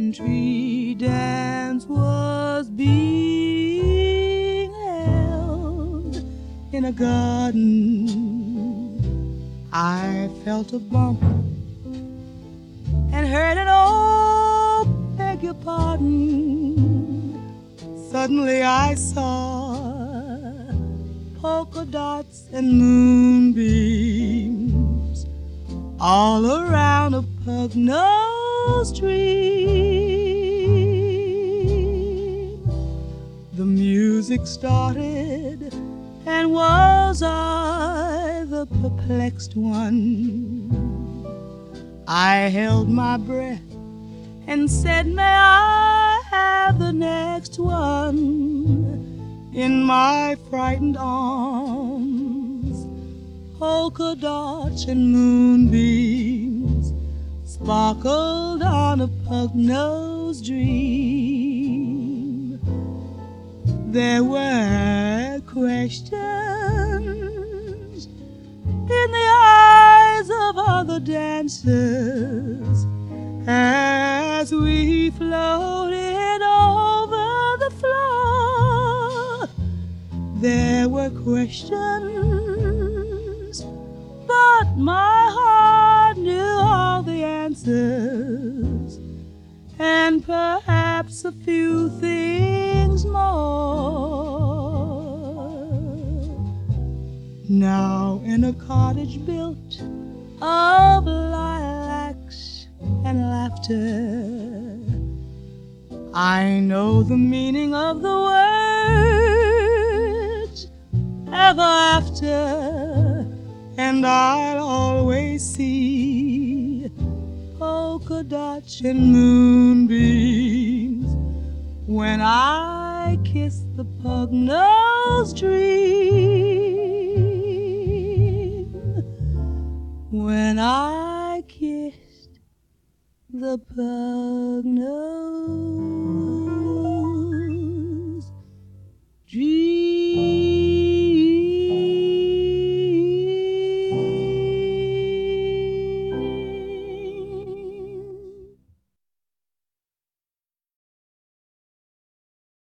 country dance was being held in a garden. I felt a bump and heard an "oh, beg your pardon." Suddenly I saw polka dots and moonbeams all around a pug-nosed dream. The music started, and was I the perplexed one? I held my breath and said, "May I have the next one?" In my frightened arms, polka dots and moonbeams sparkled on a pug-nosed dream. There were questions in the eyes of other dancers as we floated over the floor. There were questions, but my heart knew all the answers, and perhaps a few things more. Now in a cottage built of lilacs and laughter, I know the meaning of the words ever after, and I'll always see polka dots and moonbeams when I kiss the pug-nosed tree.